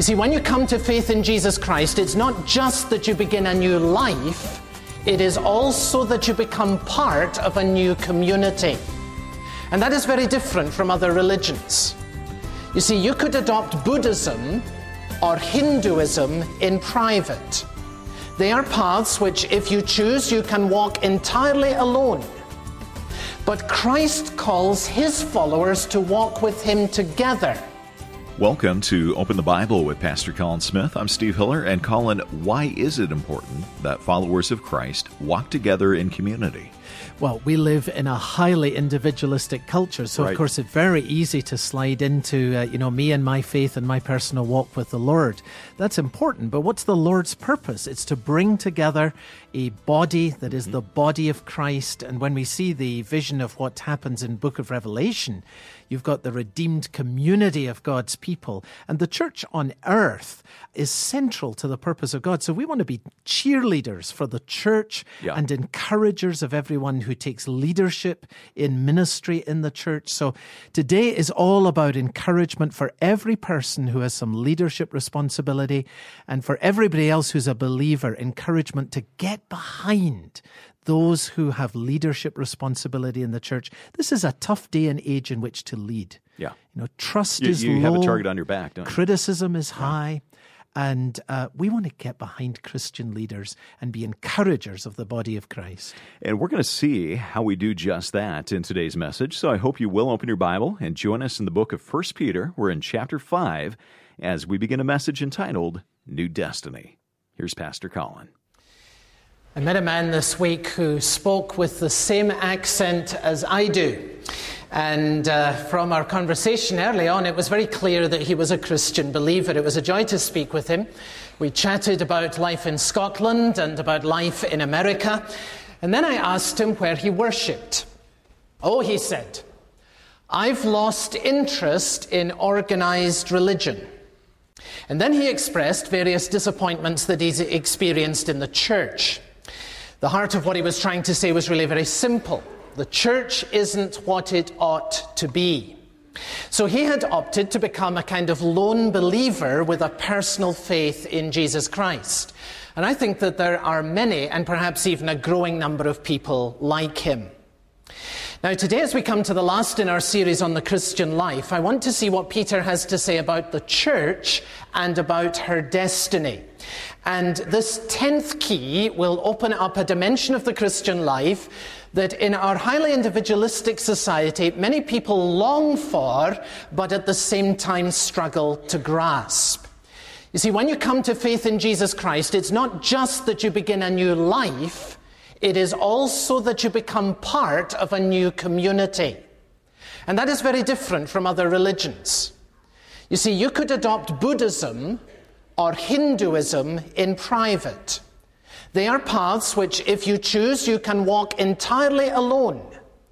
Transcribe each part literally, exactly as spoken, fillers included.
You see, when you come to faith in Jesus Christ, it's not just that you begin a new life, it is also that you become part of a new community. And that is very different from other religions. You see, you could adopt Buddhism or Hinduism in private. They are paths which, if you choose, you can walk entirely alone. But Christ calls his followers to walk with him together. Welcome to Open the Bible with Pastor Colin Smith. I'm Steve Hiller, and Colin, why is it important that followers of Christ walk together in community? Well, we live in a highly individualistic culture, so Right. of course it's very easy to slide into, uh, you know, me and my faith and my personal walk with the Lord. That's important, but what's the Lord's purpose? It's to bring together a body that is the body of Christ, and when we see the vision of what happens in Book of Revelation, you've got the redeemed community of God's people, and the church on earth is central to the purpose of God. So we want to be cheerleaders for the church Yeah. and encouragers of everyone who takes leadership in ministry in the church. So today is all about encouragement for every person who has some leadership responsibility, and for everybody else who's a believer, encouragement to get behind those who have leadership responsibility in the church. This is a tough day and age in which to lead. Yeah. You know, trust You, is you low. have a target on your back, don't you? Criticism is high. And uh, we want to get behind Christian leaders and be encouragers of the body of Christ. And we're going to see how we do just that in today's message. So I hope you will open your Bible and join us in the book of First Peter. We're in chapter five as we begin a message entitled New Destiny. Here's Pastor Colin. I met a man this week who spoke with the same accent as I do. And uh, from our conversation early on, it was very clear that he was a Christian believer. It was a joy to speak with him. We chatted about life in Scotland and about life in America. And then I asked him where he worshipped. Oh, he said, I've lost interest in organized religion. And then he expressed various disappointments that he's experienced in the church. The heart of what he was trying to say was really very simple. The church isn't what it ought to be. So he had opted to become a kind of lone believer with a personal faith in Jesus Christ. And I think that there are many, and perhaps even a growing number of people like him. Now, today, as we come to the last in our series on the Christian life, I want to see what Peter has to say about the church and about her destiny. And this tenth key will open up a dimension of the Christian life that in our highly individualistic society, many people long for, but at the same time struggle to grasp. You see, when you come to faith in Jesus Christ, it's not just that you begin a new life, it is also that you become part of a new community. And that is very different from other religions. You see, you could adopt Buddhism or Hinduism in private. They are paths which, if you choose, you can walk entirely alone.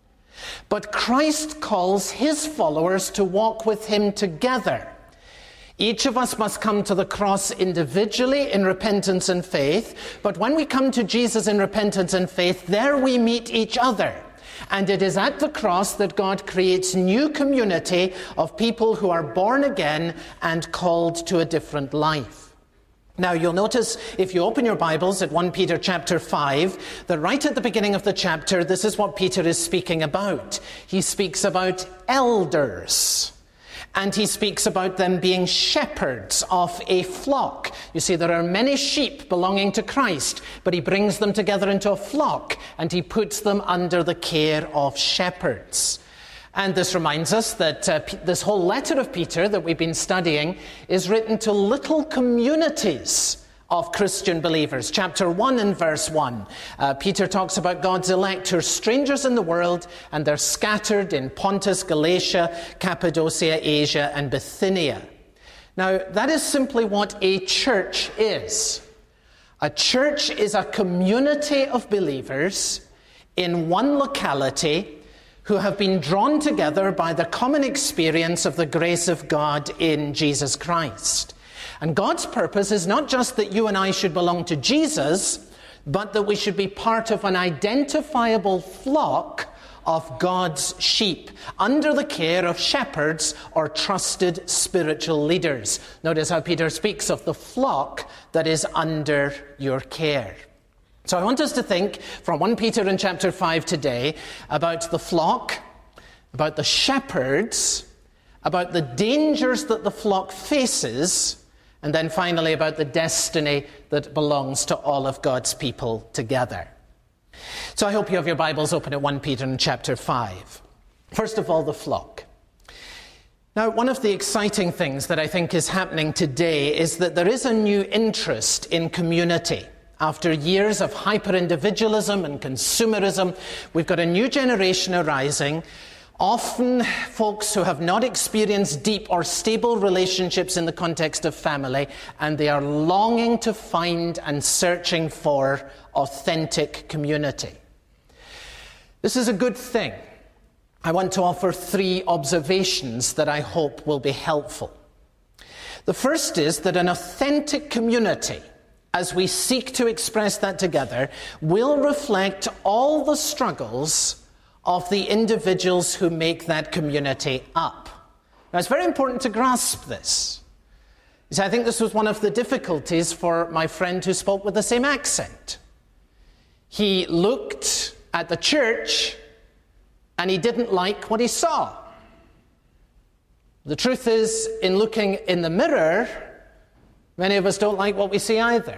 But Christ calls his followers to walk with him together. Each of us must come to the cross individually in repentance and faith, but when we come to Jesus in repentance and faith, there we meet each other. And it is at the cross that God creates new community of people who are born again and called to a different life. Now, you'll notice, if you open your Bibles at First Peter chapter five, that right at the beginning of the chapter, this is what Peter is speaking about. He speaks about elders. And he speaks about them being shepherds of a flock. You see, there are many sheep belonging to Christ, but he brings them together into a flock, and he puts them under the care of shepherds. And this reminds us that uh, P- this whole letter of Peter that we've been studying is written to little communities of Christian believers. Chapter one and verse one, uh, Peter talks about God's elect who are strangers in the world, and they're scattered in Pontus, Galatia, Cappadocia, Asia, and Bithynia. Now, that is simply what a church is. A church is a community of believers in one locality who have been drawn together by the common experience of the grace of God in Jesus Christ. And God's purpose is not just that you and I should belong to Jesus, but that we should be part of an identifiable flock of God's sheep under the care of shepherds or trusted spiritual leaders. Notice how Peter speaks of the flock that is under your care. So I want us to think from First Peter in chapter five today about the flock, about the shepherds, about the dangers that the flock faces, and then finally about the destiny that belongs to all of God's people together. So I hope you have your Bibles open at First Peter in chapter five. First of all, the flock. Now, one of the exciting things that I think is happening today is that there is a new interest in community. After years of hyper-individualism and consumerism, we've got a new generation arising, often folks who have not experienced deep or stable relationships in the context of family, and they are longing to find and searching for authentic community. This is a good thing. I want to offer three observations that I hope will be helpful. The first is that an authentic community, as we seek to express that together, will reflect all the struggles of the individuals who make that community up. Now, it's very important to grasp this. You see, I think this was one of the difficulties for my friend who spoke with the same accent. He looked at the church and he didn't like what he saw. The truth is, in looking in the mirror, many of us don't like what we see either.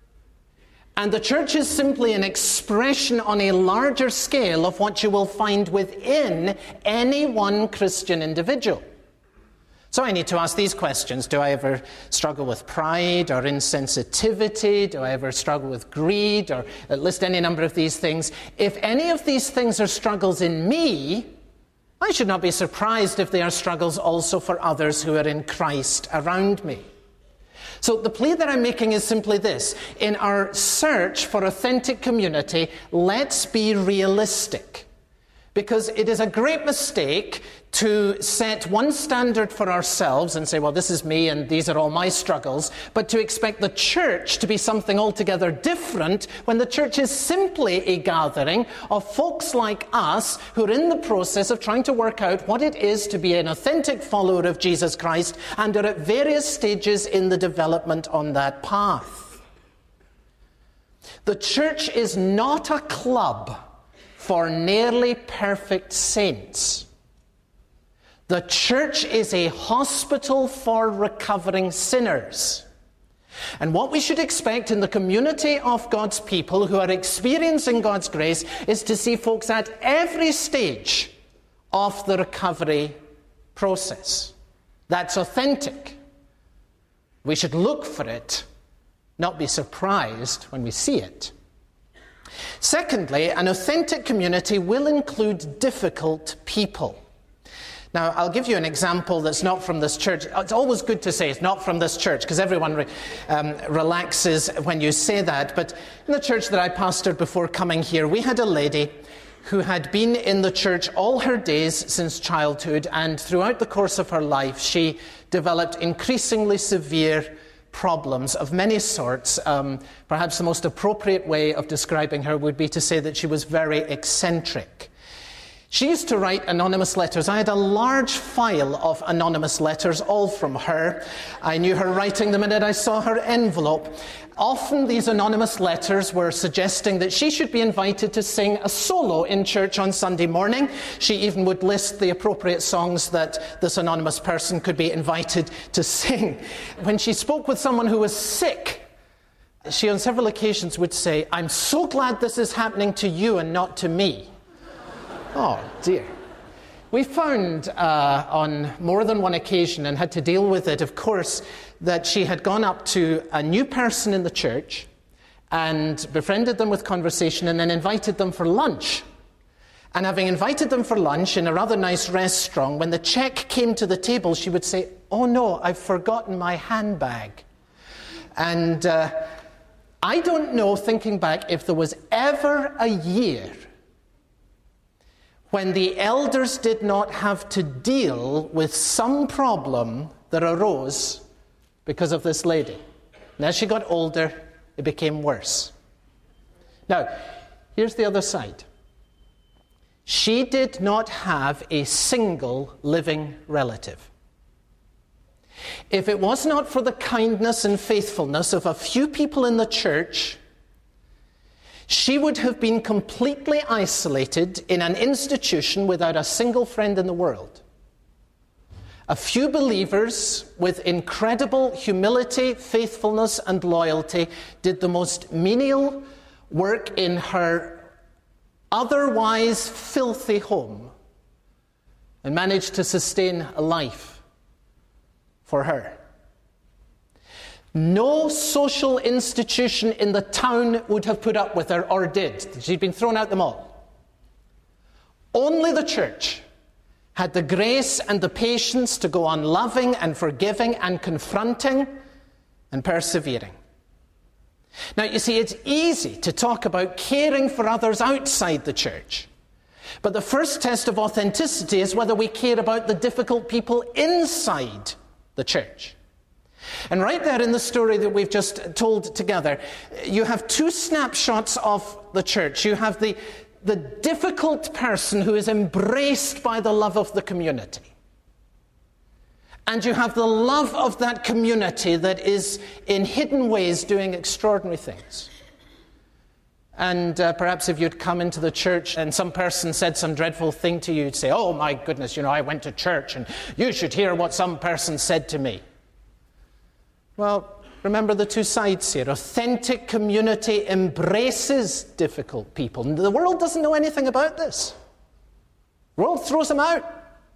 And the church is simply an expression on a larger scale of what you will find within any one Christian individual. So I need to ask these questions. Do I ever struggle with pride or insensitivity? Do I ever struggle with greed? Or list any number of these things. If any of these things are struggles in me, I should not be surprised if they are struggles also for others who are in Christ around me. So the plea that I'm making is simply this. In our search for authentic community, let's be realistic. Because it is a great mistake to set one standard for ourselves and say, well, this is me and these are all my struggles, but to expect the church to be something altogether different when the church is simply a gathering of folks like us who are in the process of trying to work out what it is to be an authentic follower of Jesus Christ and are at various stages in the development on that path. The church is not a club for nearly perfect saints. The church is a hospital for recovering sinners. And what we should expect in the community of God's people who are experiencing God's grace is to see folks at every stage of the recovery process. That's authentic. We should look for it, not be surprised when we see it. Secondly, an authentic community will include difficult people. Now, I'll give you an example that's not from this church. It's always good to say it's not from this church, because everyone re, um, relaxes when you say that. But in the church that I pastored before coming here, we had a lady who had been in the church all her days since childhood, and throughout the course of her life, she developed increasingly severe problems of many sorts. Um, perhaps the most appropriate way of describing her would be to say that she was very eccentric. She used to write anonymous letters. I had a large file of anonymous letters, all from her. I knew her writing the minute I saw her envelope. Often these anonymous letters were suggesting that she should be invited to sing a solo in church on Sunday morning. She even would list the appropriate songs that this anonymous person could be invited to sing. When she spoke with someone who was sick, she on several occasions would say, "I'm so glad this is happening to you and not to me." Oh, dear. We found uh, on more than one occasion, and had to deal with it, of course, that she had gone up to a new person in the church and befriended them with conversation and then invited them for lunch. And having invited them for lunch in a rather nice restaurant, when the check came to the table, she would say, "Oh no, I've forgotten my handbag." And uh, I don't know, thinking back, if there was ever a year when the elders did not have to deal with some problem that arose because of this lady. And as she got older, it became worse. Now, here's the other side. She did not have a single living relative. If it was not for the kindness and faithfulness of a few people in the church, she would have been completely isolated in an institution without a single friend in the world. A few believers with incredible humility, faithfulness, and loyalty did the most menial work in her otherwise filthy home and managed to sustain a life for her. No social institution in the town would have put up with her, or did. She'd been thrown out them all. Only the church had the grace and the patience to go on loving and forgiving and confronting and persevering. Now, you see, it's easy to talk about caring for others outside the church. But the first test of authenticity is whether we care about the difficult people inside the church. And right there in the story that we've just told together, you have two snapshots of the church. You have the, the difficult person who is embraced by the love of the community. And you have the love of that community that is in hidden ways doing extraordinary things. And uh, perhaps if you'd come into the church and some person said some dreadful thing to you, you'd say, oh my goodness, you know, I went to church and you should hear what some person said to me. Well, remember the two sides here. Authentic community embraces difficult people. The world doesn't know anything about this. The world throws them out.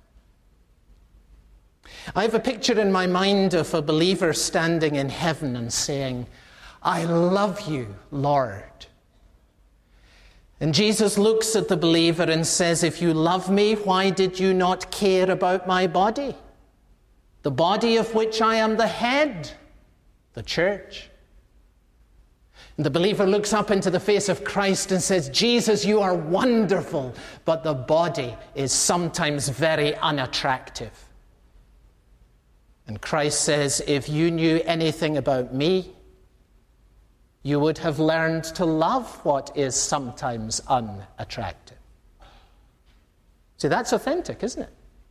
I have a picture in my mind of a believer standing in heaven and saying, I love you, Lord. And Jesus looks at the believer and says, if you love me, why did you not care about my body? The body of which I am the head, the church. And the believer looks up into the face of Christ and says, Jesus, you are wonderful, but the body is sometimes very unattractive. And Christ says, if you knew anything about me, you would have learned to love what is sometimes unattractive. See, that's authentic, isn't it?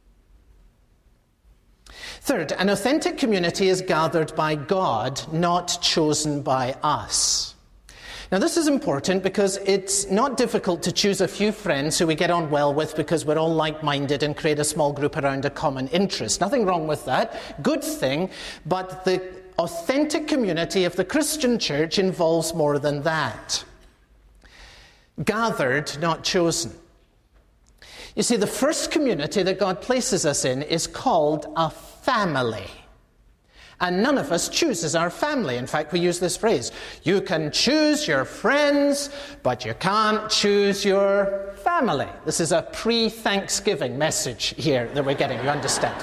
Third, an authentic community is gathered by God, not chosen by us. Now, this is important because it's not difficult to choose a few friends who we get on well with because we're all like-minded and create a small group around a common interest. Nothing wrong with that. Good thing. But the authentic community of the Christian church involves more than that. Gathered, not chosen. You see, the first community that God places us in is called a family. And none of us chooses our family. In fact, we use this phrase, you can choose your friends, but you can't choose your family. This is a pre-Thanksgiving message here that we're getting, you understand.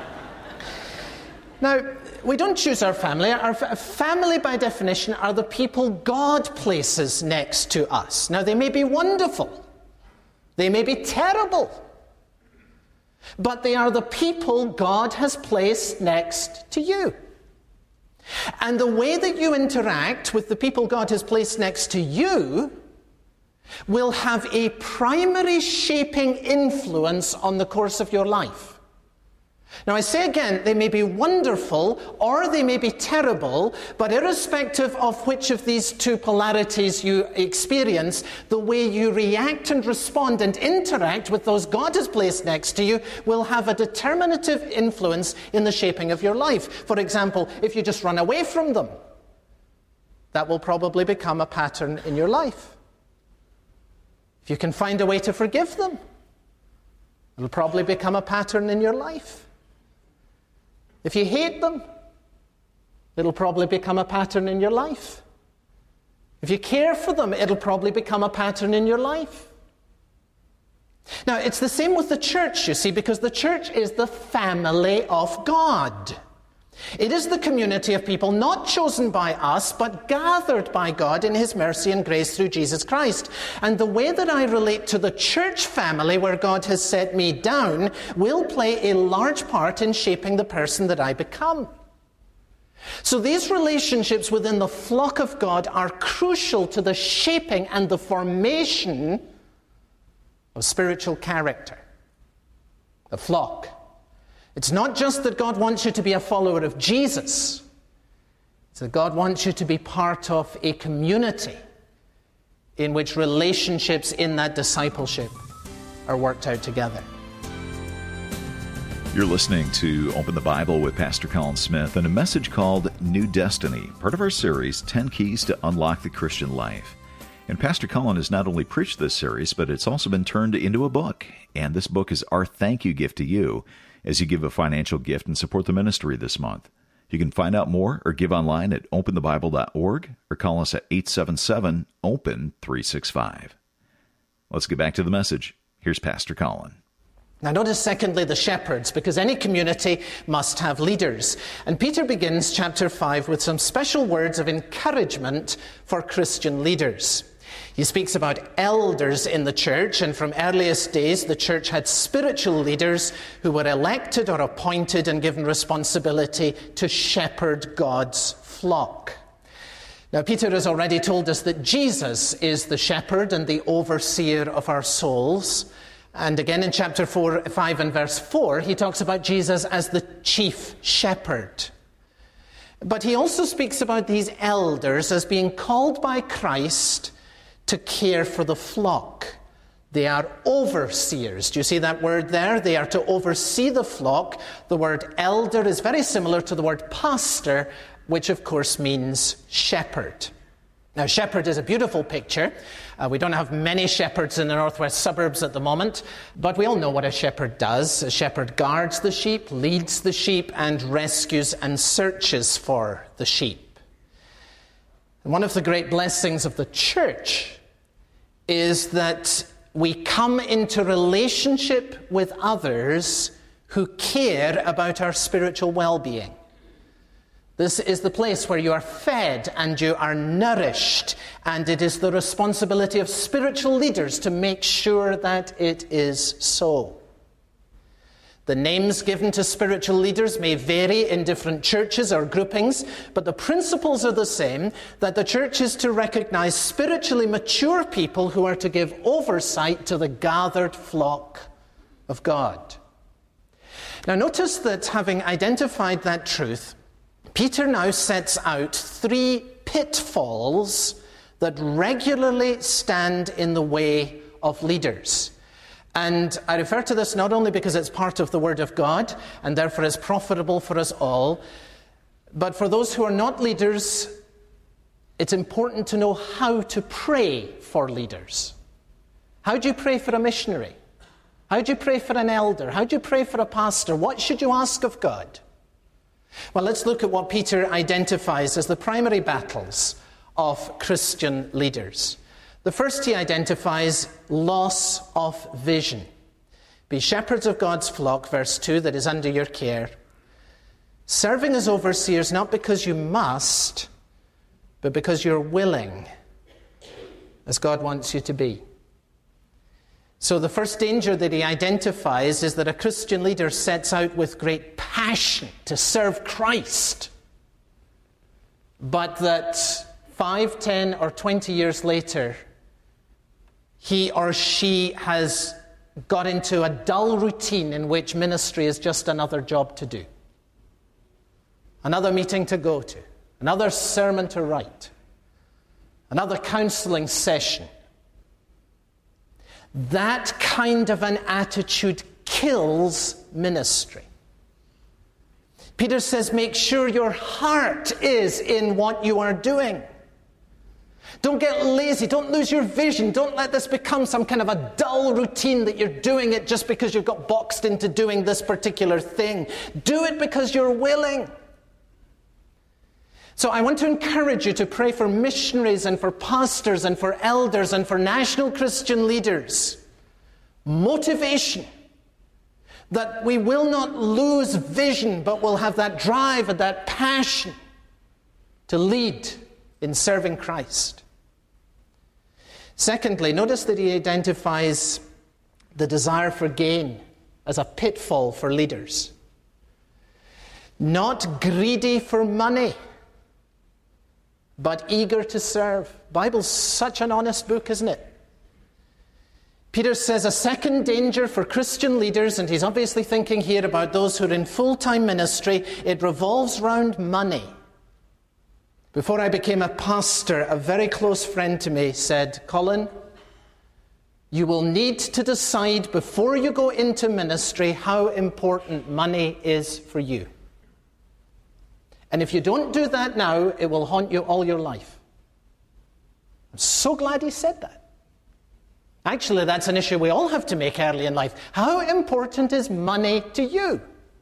Now, we don't choose our family. Our family, by definition, are the people God places next to us. Now, they may be wonderful. They may be terrible. But they are the people God has placed next to you. And the way that you interact with the people God has placed next to you will have a primary shaping influence on the course of your life. Now, I say again, they may be wonderful or they may be terrible, but irrespective of which of these two polarities you experience, the way you react and respond and interact with those God has placed next to you will have a determinative influence in the shaping of your life. For example, if you just run away from them, that will probably become a pattern in your life. If you can find a way to forgive them, it'll probably become a pattern in your life. If you hate them, it'll probably become a pattern in your life. If you care for them, it'll probably become a pattern in your life. Now, it's the same with the church, you see, because the church is the family of God. It is the community of people not chosen by us, but gathered by God in his mercy and grace through Jesus Christ. And the way that I relate to the church family where God has set me down will play a large part in shaping the person that I become. So these relationships within the flock of God are crucial to the shaping and the formation of spiritual character, the flock. It's not just that God wants you to be a follower of Jesus. It's that God wants you to be part of a community in which relationships in that discipleship are worked out together. You're listening to Open the Bible with Pastor Colin Smith and a message called New Destiny, part of our series, ten Keys to Unlock the Christian Life. And Pastor Colin has not only preached this series, but it's also been turned into a book. And this book is our thank you gift to you as you give a financial gift and support the ministry this month. You can find out more or give online at open the bible dot org or call us at eight seven seven, open three six five. Let's get back to the message. Here's Pastor Colin. Now notice secondly the shepherds, because any community must have leaders. And Peter begins chapter five with some special words of encouragement for Christian leaders. He speaks about elders in the church, and from earliest days the church had spiritual leaders who were elected or appointed and given responsibility to shepherd God's flock. Now Peter has already told us that Jesus is the shepherd and the overseer of our souls. And again in chapter four, five and verse four, he talks about Jesus as the chief shepherd. But he also speaks about these elders as being called by Christ to care for the flock. They are overseers. Do you see that word there? They are to oversee the flock. The word elder is very similar to the word pastor, which of course means shepherd. Now, shepherd is a beautiful picture. Uh, we don't have many shepherds in the northwest suburbs at the moment, but we all know what a shepherd does. A shepherd guards the sheep, leads the sheep, and rescues and searches for the sheep. And one of the great blessings of the church is that we come into relationship with others who care about our spiritual well-being. This is the place where you are fed and you are nourished, and it is the responsibility of spiritual leaders to make sure that it is so. The names given to spiritual leaders may vary in different churches or groupings, but the principles are the same, that the church is to recognize spiritually mature people who are to give oversight to the gathered flock of God. Now notice that having identified that truth, Peter now sets out three pitfalls that regularly stand in the way of leaders. And I refer to this not only because it's part of the Word of God and therefore is profitable for us all, but for those who are not leaders, it's important to know how to pray for leaders. How do you pray for a missionary? How do you pray for an elder? How do you pray for a pastor? What should you ask of God? Well, let's look at what Peter identifies as the primary battles of Christian leaders. The first he identifies loss of vision. Be shepherds of God's flock, verse two, that is under your care, serving as overseers not because you must, but because you're willing, as God wants you to be. So the first danger that he identifies is that a Christian leader sets out with great passion to serve Christ, but that five, ten, or twenty years later, he or she has got into a dull routine in which ministry is just another job to do, another meeting to go to, another sermon to write, another counseling session. That kind of an attitude kills ministry. Peter says, make sure your heart is in what you are doing. Don't get lazy. Don't lose your vision. Don't let this become some kind of a dull routine that you're doing it just because you've got boxed into doing this particular thing. Do it because you're willing. So I want to encourage you to pray for missionaries and for pastors and for elders and for national Christian leaders. Motivation. That we will not lose vision, but will have that drive and that passion to lead in serving Christ. Secondly, notice that he identifies the desire for gain as a pitfall for leaders. Not greedy for money, but eager to serve. The Bible's such an honest book, isn't it? Peter says a second danger for Christian leaders, and he's obviously thinking here about those who are in full-time ministry, it revolves around money. Before I became a pastor, a very close friend to me said, Colin, you will need to decide before you go into ministry how important money is for you. And if you don't do that now, it will haunt you all your life. I'm so glad he said that. Actually, that's an issue we all have to make early in life. How important is money to you?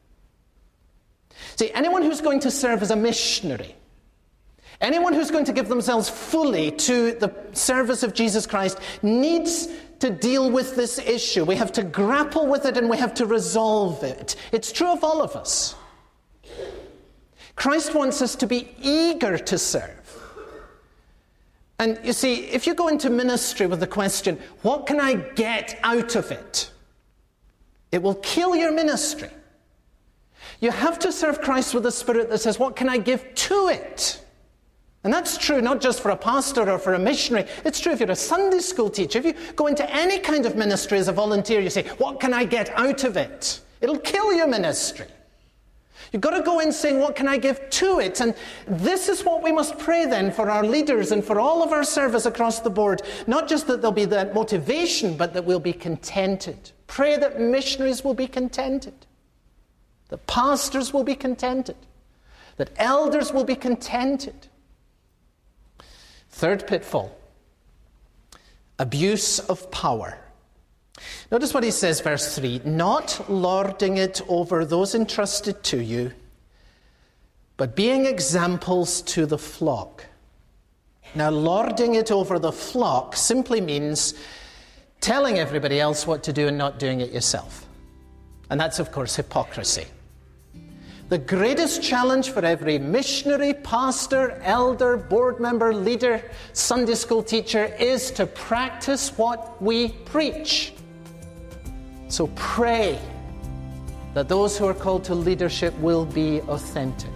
See, anyone who's going to serve as a missionary, anyone who's going to give themselves fully to the service of Jesus Christ needs to deal with this issue. We have to grapple with it and we have to resolve it. It's true of all of us. Christ wants us to be eager to serve. And you see, if you go into ministry with the question, what can I get out of it? It will kill your ministry. You have to serve Christ with a spirit that says, what can I give to it? And that's true not just for a pastor or for a missionary. It's true if you're a Sunday school teacher. If you go into any kind of ministry as a volunteer, you say, what can I get out of it? It'll kill your ministry. You've got to go in saying, what can I give to it? And this is what we must pray then for our leaders and for all of our service across the board. Not just that there'll be that motivation, but that we'll be contented. Pray that missionaries will be contented. That pastors will be contented. That elders will be contented. Third pitfall. Abuse of power. Notice what he says, verse three, not lording it over those entrusted to you, but being examples to the flock. Now, lording it over the flock simply means telling everybody else what to do and not doing it yourself. And that's, of course, hypocrisy. The greatest challenge for every missionary, pastor, elder, board member, leader, Sunday school teacher is to practice what we preach. So pray that those who are called to leadership will be authentic.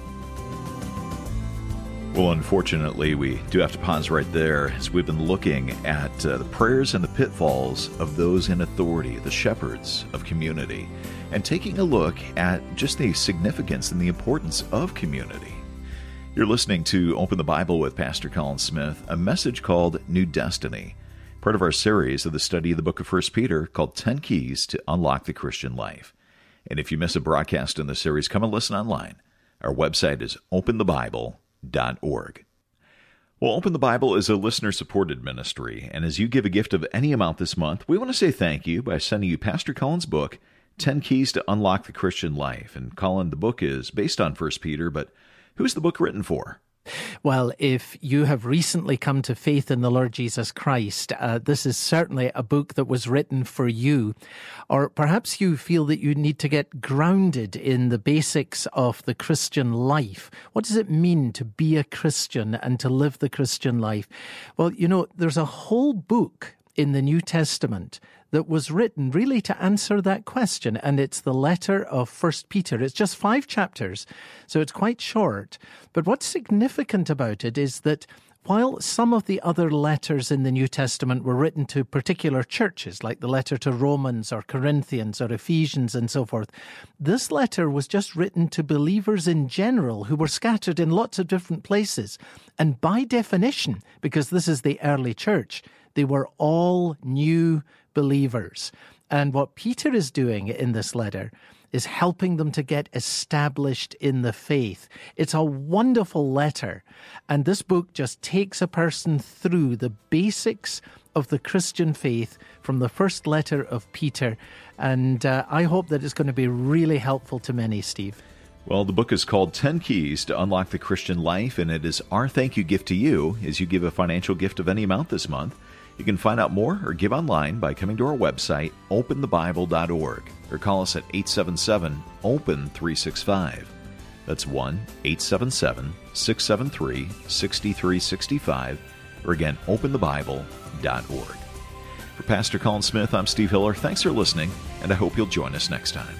Well, unfortunately, we do have to pause right there as we've been looking at uh, the prayers and the pitfalls of those in authority, the shepherds of community, and taking a look at just the significance and the importance of community. You're listening to Open the Bible with Pastor Colin Smith, a message called New Destiny, part of our series of the study of the book of First Peter called ten Keys to Unlock the Christian Life. And if you miss a broadcast in the series, come and listen online. Our website is open the bible dot org. Well, Open the Bible is a listener-supported ministry, and as you give a gift of any amount this month, we want to say thank you by sending you Pastor Colin's book, ten Keys to Unlock the Christian Life. And Colin, the book is based on First Peter, but who's the book written for? Well, if you have recently come to faith in the Lord Jesus Christ, uh, this is certainly a book that was written for you. Or perhaps you feel that you need to get grounded in the basics of the Christian life. What does it mean to be a Christian and to live the Christian life? Well, you know, there's a whole book in the New Testament that was written really to answer that question, and it's the letter of First Peter. It's just five chapters, so it's quite short. But what's significant about it is that while some of the other letters in the New Testament were written to particular churches, like the letter to Romans or Corinthians or Ephesians and so forth, this letter was just written to believers in general who were scattered in lots of different places. And by definition, because this is the early church, they were all new believers. And what Peter is doing in this letter is helping them to get established in the faith. It's a wonderful letter. And this book just takes a person through the basics of the Christian faith from the first letter of Peter. And uh, I hope that it's going to be really helpful to many, Steve. Well, the book is called ten Keys to Unlock the Christian Life, and it is our thank you gift to you as you give a financial gift of any amount this month. You can find out more or give online by coming to our website, open the bible dot org, or call us at eight seven seven, open three six five. That's one eight seven seven, six seven three, six three six five, or again, open the bible dot org. For Pastor Colin Smith, I'm Steve Hiller. Thanks for listening, and I hope you'll join us next time.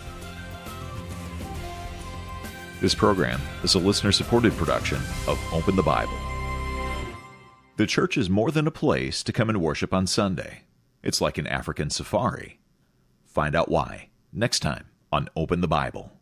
This program is a listener-supported production of Open the Bible. The church is more than a place to come and worship on Sunday. It's like an African safari. Find out why next time on Open the Bible.